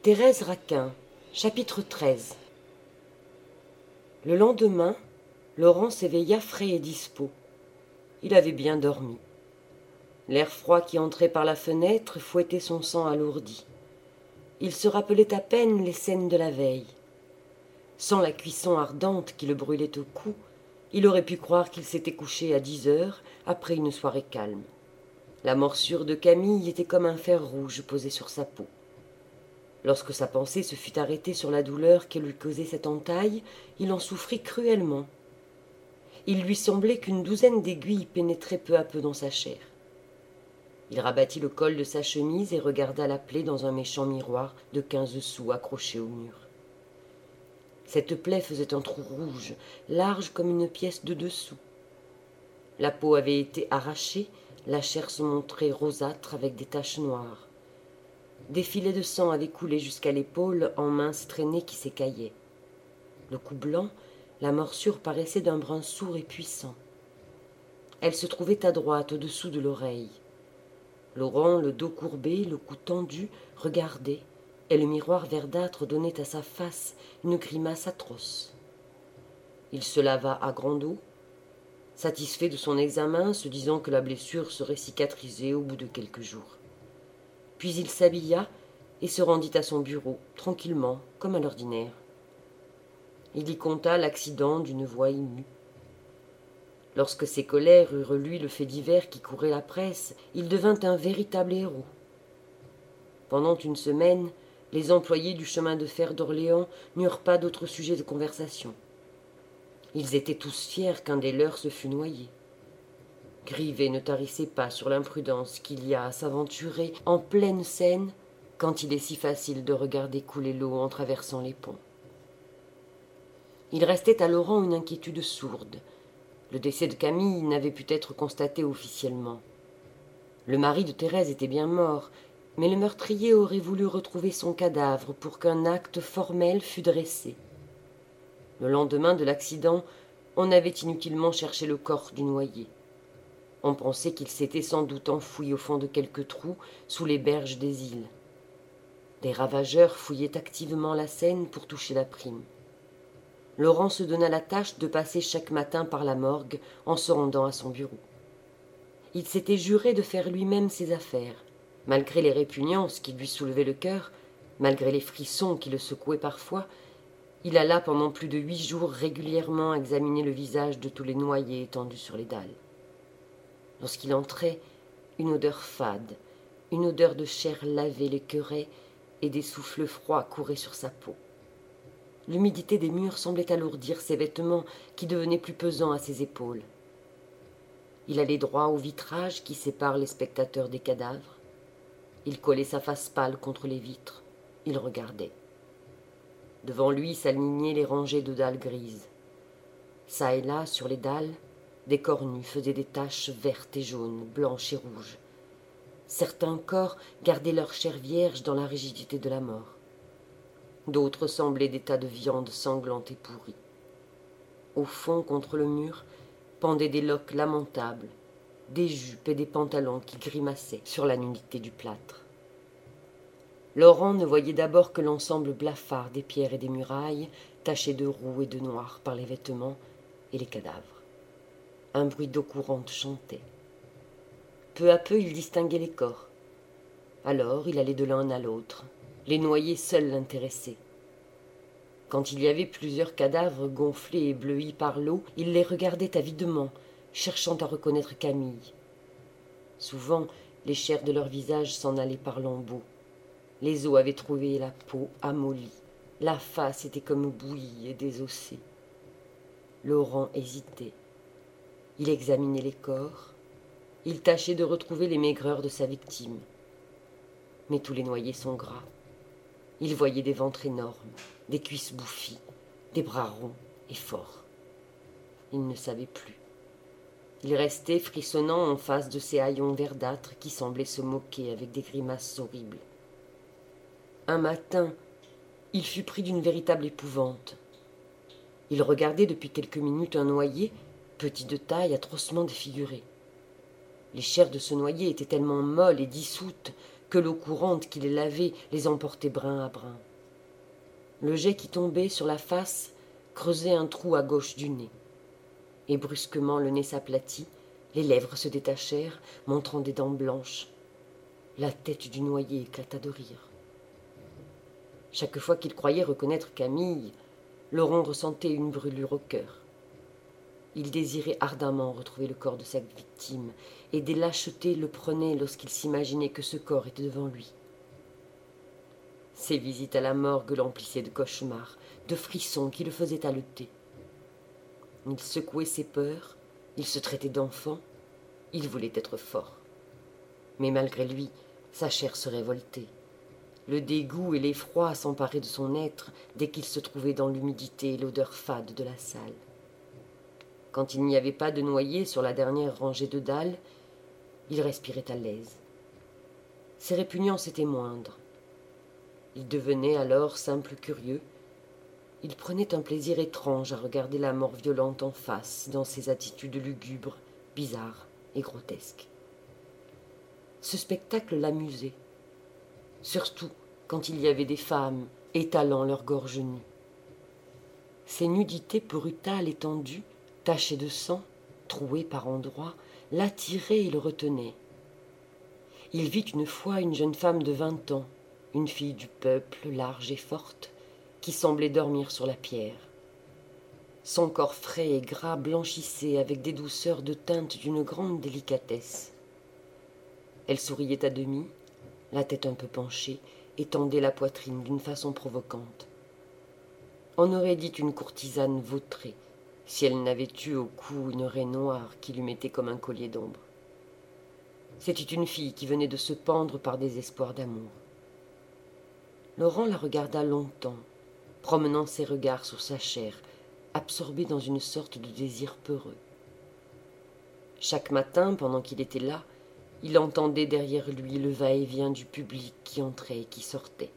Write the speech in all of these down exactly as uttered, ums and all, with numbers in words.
Thérèse Raquin, chapitre treize. Le lendemain, Laurent s'éveilla frais et dispos. Il avait bien dormi. L'air froid qui entrait par la fenêtre fouettait son sang alourdi. Il se rappelait à peine les scènes de la veille. Sans la cuisson ardente qui le brûlait au cou, il aurait pu croire qu'il s'était couché à dix heures après une soirée calme. La morsure de Camille était comme un fer rouge posé sur sa peau. Lorsque sa pensée se fut arrêtée sur la douleur que lui causait cette entaille, il en souffrit cruellement. Il lui semblait qu'une douzaine d'aiguilles pénétraient peu à peu dans sa chair. Il rabattit le col de sa chemise et regarda la plaie dans un méchant miroir de quinze sous accroché au mur. Cette plaie faisait un trou rouge, large comme une pièce de deux sous. La peau avait été arrachée, la chair se montrait rosâtre avec des taches noires. Des filets de sang avaient coulé jusqu'à l'épaule en minces traînées qui s'écaillaient. Le cou blanc, la morsure paraissait d'un brun sourd et puissant. Elle se trouvait à droite, au-dessous de l'oreille. Laurent, le dos courbé, le cou tendu, regardait, et le miroir verdâtre donnait à sa face une grimace atroce. Il se lava à grande eau, satisfait de son examen, se disant que la blessure serait cicatrisée au bout de quelques jours. Puis il s'habilla et se rendit à son bureau, tranquillement, comme à l'ordinaire. Il y conta l'accident d'une voix émue. Lorsque ses collègues eurent lu le fait divers qui courait la presse, il devint un véritable héros. Pendant une semaine, les employés du chemin de fer d'Orléans n'eurent pas d'autre sujet de conversation. Ils étaient tous fiers qu'un des leurs se fût noyé. Grivet ne tarissait pas sur l'imprudence qu'il y a à s'aventurer en pleine Seine quand il est si facile de regarder couler l'eau en traversant les ponts. Il restait à Laurent une inquiétude sourde. Le décès de Camille n'avait pu être constaté officiellement. Le mari de Thérèse était bien mort, mais le meurtrier aurait voulu retrouver son cadavre pour qu'un acte formel fût dressé. Le lendemain de l'accident, on avait inutilement cherché le corps du noyé. On pensait qu'il s'était sans doute enfoui au fond de quelques trous sous les berges des îles. Des ravageurs fouillaient activement la Seine pour toucher la prime. Laurent se donna la tâche de passer chaque matin par la morgue en se rendant à son bureau. Il s'était juré de faire lui-même ses affaires. Malgré les répugnances qui lui soulevaient le cœur, malgré les frissons qui le secouaient parfois, il alla pendant plus de huit jours régulièrement examiner le visage de tous les noyés étendus sur les dalles. Lorsqu'il entrait, une odeur fade, une odeur de chair lavée l'écœurait et des souffles froids couraient sur sa peau. L'humidité des murs semblait alourdir ses vêtements qui devenaient plus pesants à ses épaules. Il allait droit au vitrage qui sépare les spectateurs des cadavres. Il collait sa face pâle contre les vitres. Il regardait. Devant lui s'alignaient les rangées de dalles grises. Ça et là, sur les dalles, des corps nus faisaient des taches vertes et jaunes, blanches et rouges. Certains corps gardaient leur chair vierge dans la rigidité de la mort. D'autres semblaient des tas de viande sanglante et pourrie. Au fond, contre le mur, pendaient des loques lamentables, des jupes et des pantalons qui grimaçaient sur la nudité du plâtre. Laurent ne voyait d'abord que l'ensemble blafard des pierres et des murailles, tachées de roux et de noir par les vêtements et les cadavres. Un bruit d'eau courante chantait. Peu à peu, il distinguait les corps. Alors, il allait de l'un à l'autre. Les noyés seuls l'intéressaient. Quand il y avait plusieurs cadavres gonflés et bleuis par l'eau, il les regardait avidement, cherchant à reconnaître Camille. Souvent, les chairs de leurs visages s'en allaient par lambeaux. Les os avaient trouvé la peau amollie. La face était comme bouillie et désossée. Laurent hésitait. Il examinait les corps. Il tâchait de retrouver les maigreurs de sa victime. Mais tous les noyés sont gras. Il voyait des ventres énormes, des cuisses bouffies, des bras ronds et forts. Il ne savait plus. Il restait frissonnant en face de ces haillons verdâtres qui semblaient se moquer avec des grimaces horribles. Un matin, il fut pris d'une véritable épouvante. Il regardait depuis quelques minutes un noyé, petit de taille, atrocement défiguré. Les chairs de ce noyé étaient tellement molles et dissoutes que l'eau courante qui les lavait les emportait brin à brin. Le jet qui tombait sur la face creusait un trou à gauche du nez. Et brusquement le nez s'aplatit, les lèvres se détachèrent, montrant des dents blanches. La tête du noyé éclata de rire. Chaque fois qu'il croyait reconnaître Camille, Laurent ressentait une brûlure au cœur. Il désirait ardemment retrouver le corps de sa victime, et des lâchetés le prenaient lorsqu'il s'imaginait que ce corps était devant lui. Ses visites à la morgue l'emplissaient de cauchemars, de frissons qui le faisaient haleter. Il secouait ses peurs, il se traitait d'enfant, il voulait être fort. Mais malgré lui, sa chair se révoltait. Le dégoût et l'effroi s'emparaient de son être dès qu'il se trouvait dans l'humidité et l'odeur fade de la salle. Quand il n'y avait pas de noyer sur la dernière rangée de dalles, il respirait à l'aise. Ses répugnances étaient moindres. Il devenait alors simple curieux. Il prenait un plaisir étrange à regarder la mort violente en face, dans ses attitudes lugubres, bizarres et grotesques. Ce spectacle l'amusait, surtout quand il y avait des femmes étalant leur gorge nue. Ces nudités brutales étendues, tachées de sang, trouées par endroits, l'attiraient et le retenaient. Il vit une fois une jeune femme de vingt ans, une fille du peuple, large et forte, qui semblait dormir sur la pierre. Son corps frais et gras blanchissait avec des douceurs de teinte d'une grande délicatesse. Elle souriait à demi, la tête un peu penchée, et tendait la poitrine d'une façon provocante. On aurait dit une courtisane vautrée, si elle n'avait eu au cou une raie noire qui lui mettait comme un collier d'ombre. C'était une fille qui venait de se pendre par des espoirs d'amour. Laurent la regarda longtemps, promenant ses regards sur sa chair, absorbé dans une sorte de désir peureux. Chaque matin, pendant qu'il était là, il entendait derrière lui le va-et-vient du public qui entrait et qui sortait.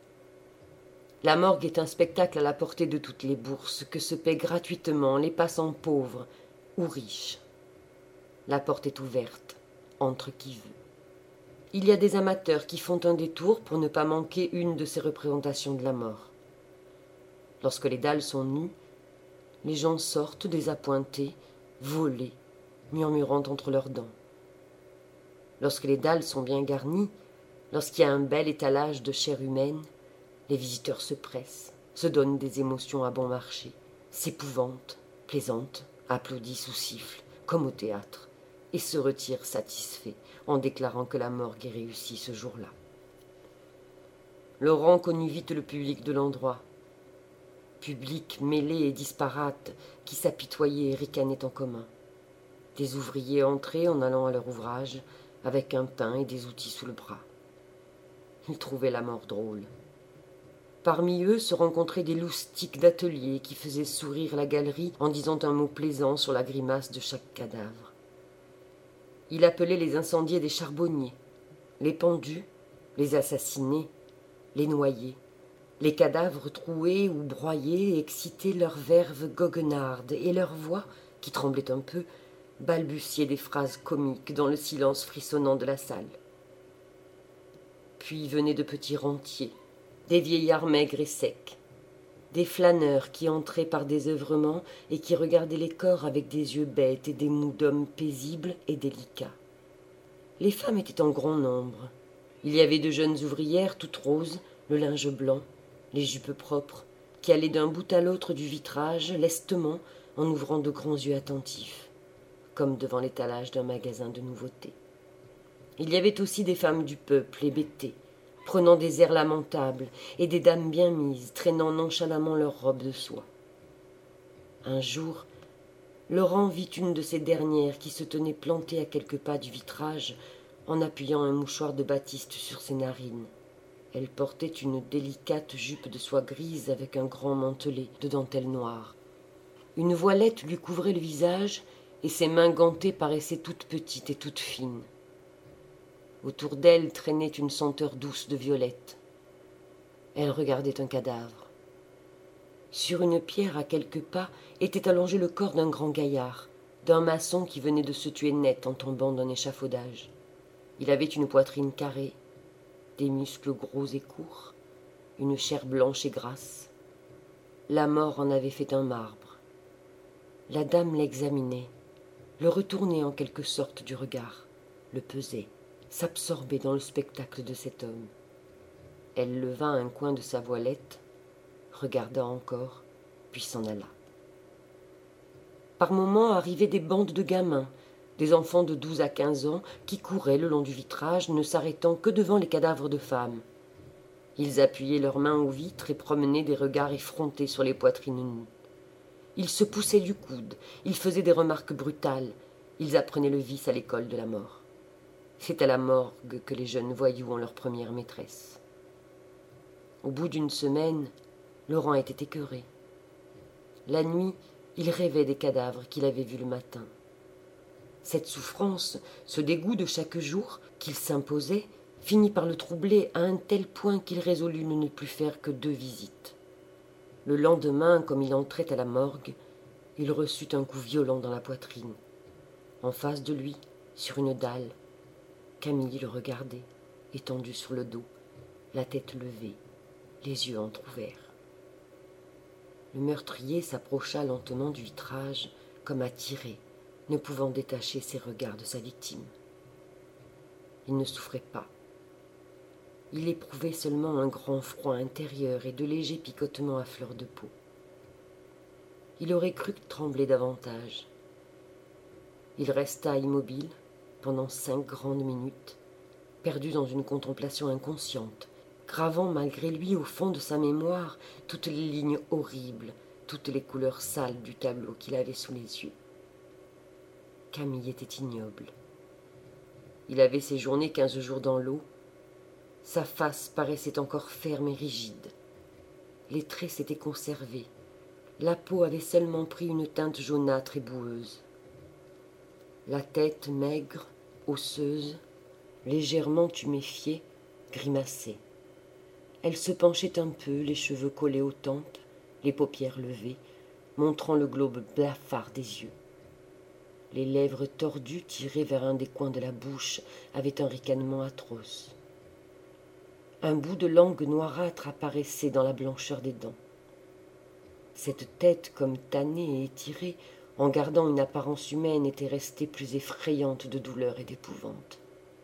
La morgue est un spectacle à la portée de toutes les bourses que se paient gratuitement les passants pauvres ou riches. La porte est ouverte, entre qui veut. Il y a des amateurs qui font un détour pour ne pas manquer une de ces représentations de la mort. Lorsque les dalles sont nues, les gens sortent désappointés, volés, murmurant entre leurs dents. Lorsque les dalles sont bien garnies, lorsqu'il y a un bel étalage de chair humaine, les visiteurs se pressent, se donnent des émotions à bon marché, s'épouvantent, plaisantent, applaudissent ou sifflent, comme au théâtre, et se retirent satisfaits en déclarant que la morgue est réussie ce jour-là. Laurent connut vite le public de l'endroit. Public mêlé et disparate qui s'apitoyait et ricanait en commun. Des ouvriers entraient en allant à leur ouvrage, avec un pain et des outils sous le bras. Ils trouvaient la mort drôle. Parmi eux se rencontraient des loustiques d'atelier qui faisaient sourire la galerie en disant un mot plaisant sur la grimace de chaque cadavre. Il appelait les incendiés des charbonniers, les pendus, les assassinés, les noyés. Les cadavres troués ou broyés excitaient leurs verves goguenardes et leur voix, qui tremblait un peu, balbutiait des phrases comiques dans le silence frissonnant de la salle. Puis venaient de petits rentiers, des vieillards maigres et secs, des flâneurs qui entraient par désœuvrement et qui regardaient les corps avec des yeux bêtes et des mous d'hommes paisibles et délicats. Les femmes étaient en grand nombre. Il y avait de jeunes ouvrières toutes roses, le linge blanc, les jupes propres, qui allaient d'un bout à l'autre du vitrage, lestement, en ouvrant de grands yeux attentifs, comme devant l'étalage d'un magasin de nouveautés. Il y avait aussi des femmes du peuple hébétées, prenant des airs lamentables, et des dames bien mises, traînant nonchalamment leurs robes de soie. Un jour, Laurent vit une de ces dernières qui se tenait plantée à quelques pas du vitrage, en appuyant un mouchoir de batiste sur ses narines. Elle portait une délicate jupe de soie grise avec un grand mantelet de dentelle noire. Une voilette lui couvrait le visage, et ses mains gantées paraissaient toutes petites et toutes fines. Autour d'elle traînait une senteur douce de violette. Elle regardait un cadavre. Sur une pierre à quelques pas était allongé le corps d'un grand gaillard, d'un maçon qui venait de se tuer net en tombant d'un échafaudage. Il avait une poitrine carrée, des muscles gros et courts, une chair blanche et grasse. La mort en avait fait un marbre. La dame l'examinait, le retournait en quelque sorte du regard, le pesait, s'absorbait dans le spectacle de cet homme. Elle leva un coin de sa voilette, regarda encore, puis s'en alla. Par moments arrivaient des bandes de gamins, des enfants de douze à quinze ans qui couraient le long du vitrage, ne s'arrêtant que devant les cadavres de femmes. Ils appuyaient leurs mains aux vitres et promenaient des regards effrontés sur les poitrines nues. Ils se poussaient du coude, ils faisaient des remarques brutales, ils apprenaient le vice à l'école de la mort. C'est à la morgue que les jeunes voyous ont leur première maîtresse. Au bout d'une semaine, Laurent était écœuré. La nuit, il rêvait des cadavres qu'il avait vus le matin. Cette souffrance, ce dégoût de chaque jour qu'il s'imposait, finit par le troubler à un tel point qu'il résolut de ne plus faire que deux visites. Le lendemain, comme il entrait à la morgue, il reçut un coup violent dans la poitrine. En face de lui, sur une dalle, Camille le regardait, étendu sur le dos, la tête levée, les yeux entr'ouverts. Le meurtrier s'approcha lentement du vitrage, comme attiré, ne pouvant détacher ses regards de sa victime. Il ne souffrait pas. Il éprouvait seulement un grand froid intérieur et de légers picotements à fleur de peau. Il aurait cru trembler davantage. Il resta immobile pendant cinq grandes minutes, perdu dans une contemplation inconsciente, gravant malgré lui au fond de sa mémoire toutes les lignes horribles, toutes les couleurs sales du tableau qu'il avait sous les yeux. Camille était ignoble. Il avait séjourné quinze jours dans l'eau. Sa face paraissait encore ferme et rigide. Les traits s'étaient conservés. La peau avait seulement pris une teinte jaunâtre et boueuse. La tête maigre, osseuse, légèrement tuméfiée, grimaçait. Elle se penchait un peu, les cheveux collés aux tempes, les paupières levées, montrant le globe blafard des yeux. Les lèvres tordues, tirées vers un des coins de la bouche, avaient un ricanement atroce. Un bout de langue noirâtre apparaissait dans la blancheur des dents. Cette tête, comme tannée et étirée, en gardant une apparence humaine, était restée plus effrayante de douleur et d'épouvante.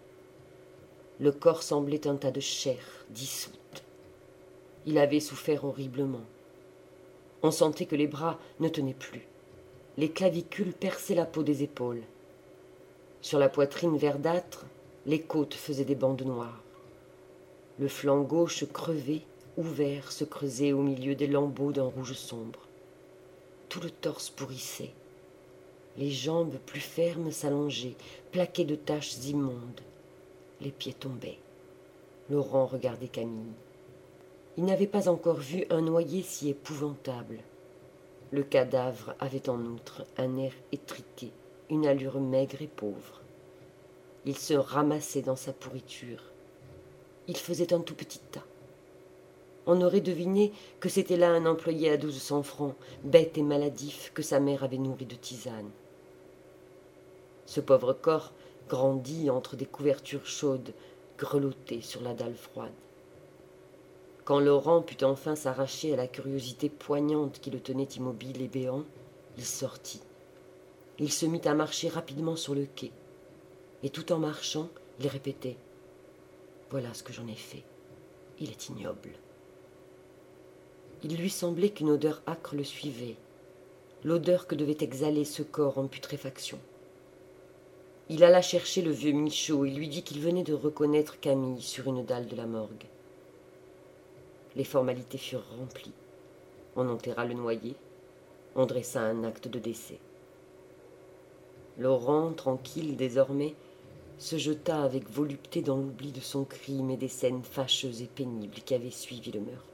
Le corps semblait un tas de chair dissoute. Il avait souffert horriblement. On sentait que les bras ne tenaient plus. Les clavicules perçaient la peau des épaules. Sur la poitrine verdâtre, les côtes faisaient des bandes noires. Le flanc gauche crevé, ouvert, se creusait au milieu des lambeaux d'un rouge sombre. Tout le torse pourrissait. Les jambes plus fermes s'allongeaient, plaquées de taches immondes. Les pieds tombaient. Laurent regardait Camille. Il n'avait pas encore vu un noyé si épouvantable. Le cadavre avait en outre un air étriqué, une allure maigre et pauvre. Il se ramassait dans sa pourriture. Il faisait un tout petit tas. On aurait deviné que c'était là un employé à douze cents francs, bête et maladif, que sa mère avait nourri de tisane. Ce pauvre corps grandit entre des couvertures chaudes, grelottées sur la dalle froide. Quand Laurent put enfin s'arracher à la curiosité poignante qui le tenait immobile et béant, il sortit. Il se mit à marcher rapidement sur le quai. Et tout en marchant, il répétait « Voilà ce que j'en ai fait. Il est ignoble. » Il lui semblait qu'une odeur âcre le suivait, l'odeur que devait exhaler ce corps en putréfaction. Il alla chercher le vieux Michaud et lui dit qu'il venait de reconnaître Camille sur une dalle de la morgue. Les formalités furent remplies. On enterra le noyé, on dressa un acte de décès. Laurent, tranquille désormais, se jeta avec volupté dans l'oubli de son crime et des scènes fâcheuses et pénibles qui avaient suivi le meurtre.